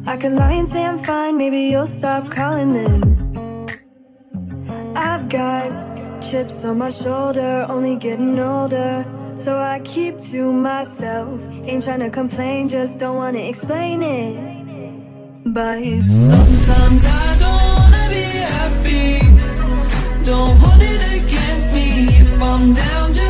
I could lie and say I'm fine, maybe you'll stop calling then. I've got chips on my shoulder, only getting older, so I keep to myself. Ain't tryna complain, just don't wanna explain it. But sometimes I don't wanna be happy. Don't hold it against me. If I'm down, just